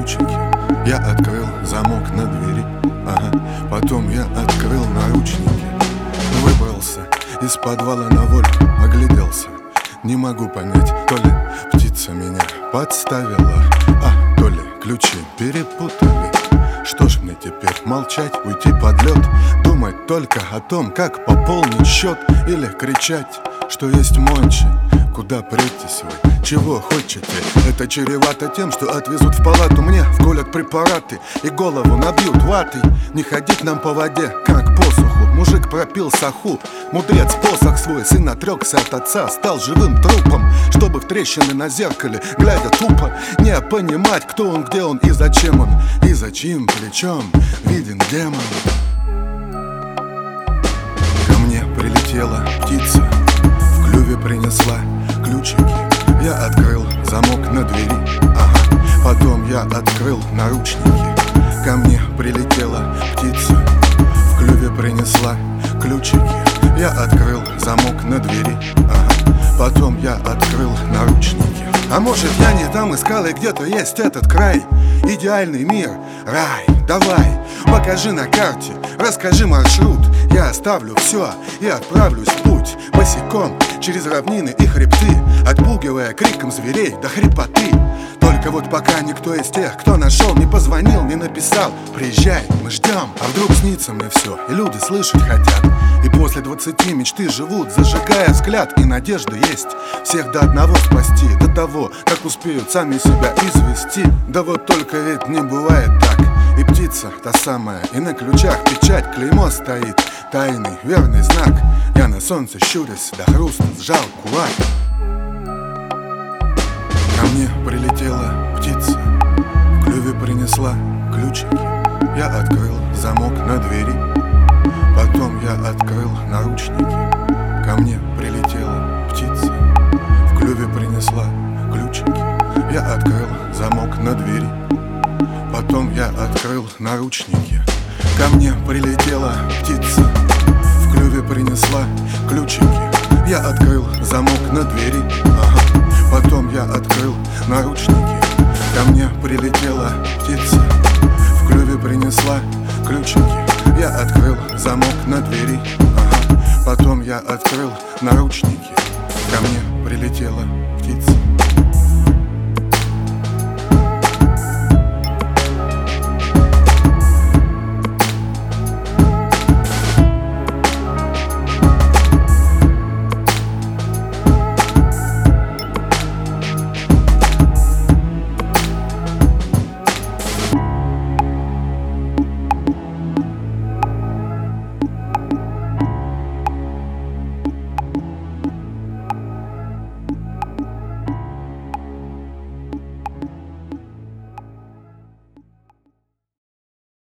ключики. Я открыл замок на двери, ага. Потом я открыл наручники. Выбрался из подвала на волю, огляделся. Не могу понять, то ли птица меня подставила, то ли ключи перепутали. Что ж мне теперь, молчать, уйти под лед, думать только о том, как пополнить счет, или кричать, что есть мончи? Куда претесь вы? Чего хотите? Это чревато тем, что отвезут в палату, мне вколят препараты и голову набьют ватой. Не ходить нам по воде, как по суху. Мужик пропил саху, мудрец посох свой. Сын отрекся от отца, стал живым трупом, чтобы в трещины на зеркале, глядя тупо, не понимать, кто он, где он и зачем он. И за чьим плечом виден демон. Ко мне прилетела птица, в клюве принесла ключики. Я открыл замок на двери, ага. Потом я открыл наручники. Ко мне прилетела птица, в клюве принесла ключики. Я открыл замок на двери, ага. Потом я открыл наручники. А может, я не там искал, и где-то есть этот край, идеальный мир, рай. Давай, покажи на карте, расскажи маршрут. Я оставлю все и отправлюсь в путь, босиком через равнины и хребты, отпугивая криком зверей до хрипоты. Только вот пока никто из тех, кто нашел, не позвонил, не написал: приезжай, мы ждем. А вдруг снится мне все, и люди слышать хотят. И после 20 мечты живут, зажигая взгляд, и надежда есть всех до одного спасти, до того, как успеют сами себя извести. Да вот только ведь не бывает так. И птица та самая, и на ключах печать, клеймо стоит, тайный верный знак. Я на солнце щурясь до хруста сжал кулак. Ко мне прилетела птица, в клюве принесла ключики. Я открыл замок на двери, потом я открыл наручники. Ко мне прилетела птица, в клюве принесла ключики. Я открыл замок на двери, потом я открыл наручники. Ко мне прилетела птица, в клюве принесла ключики. Я открыл замок на двери, ага. Потом я открыл наручники. Ко мне прилетела птица, в клюве принесла ключики. Я открыл замок на двери, ага. Потом я открыл наручники. Ко мне прилетела птица.